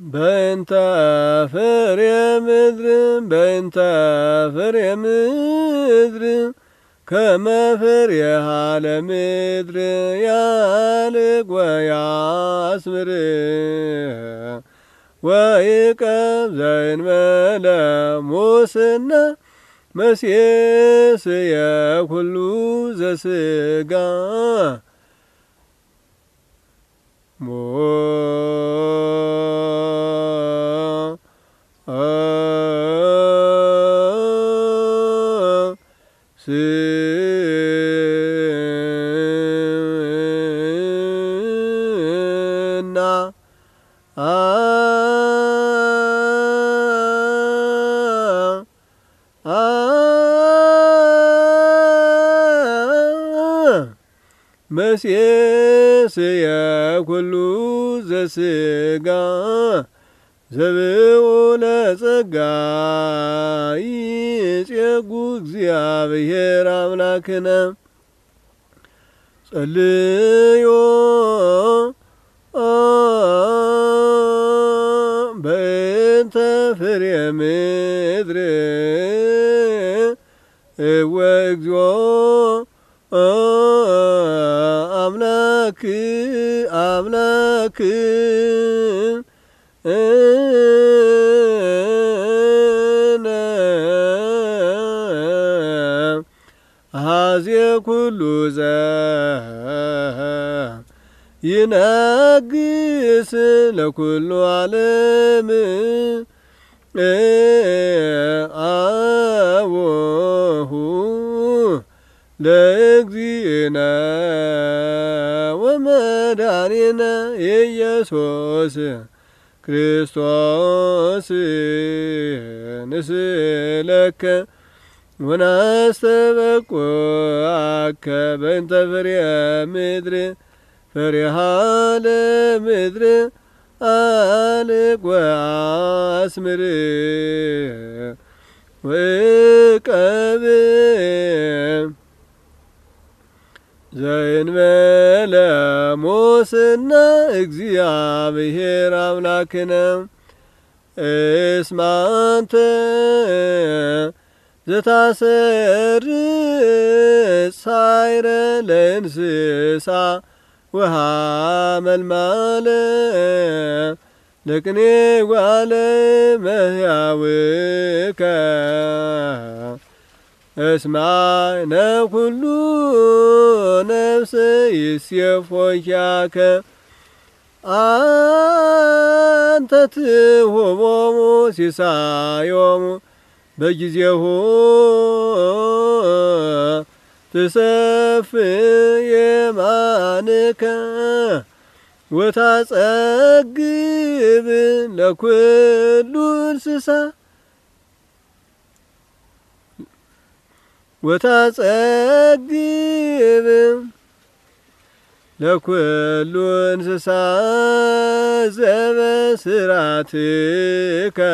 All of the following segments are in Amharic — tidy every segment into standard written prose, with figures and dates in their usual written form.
በእንተ ፍሬ ምድር በእንተ ፍሬ ምድር ከመ ፍሬሃ ለምድር ያልቅ ወያስምር ወይቀብ ዘእንበለ ሙስና መሴስየ ኩሉ ዘሥጋ መሴስየ ኩሉ ዘሥጋ ዘብኡ ለጸጋ ይጼጉ እግዚአብሔር አምላክነ ጸልዮ በእንተ ፍሬ ምድር ወእግዚኦ አምላክ አኀዜ ኩሉ ይነግስ ለኩሉ ዓለም አቡሁ ለእግዚእነ ወመድኃኒነ ኢየሱስ ክርስቶስ ንስእለከ ወናስተበቁዐከ በእንተ ፍሬ ምድር ፍሬሃ ለምድር አልቅ ወአስምር ወእቀብ ዘእንበለ ሙስና እግዚአብሔር አምላክነ እስመ አንተ ዘታሰርጽ ሣይረ ለእንስሳ ወሐመልማለ ለቅኔ ጓለ እመሕያውከ እስማዕነ ኩሉ ነፍስ ይሴፎኪያከ አንተ ትሁቦሙ ሲሳዮሙ በጊዜሁ ትሰፍይ የማንከ ወታጸግብ ለኩሉ እንስሳ ወታጸግብ ለኩሉ እንስሳ ዘበስራትከ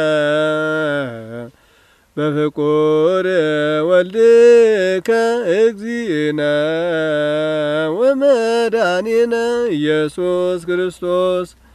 በፍቁር ወልድከ እግዚእነ ወመድኃኒነ ኢየሱስ ክርስቶስ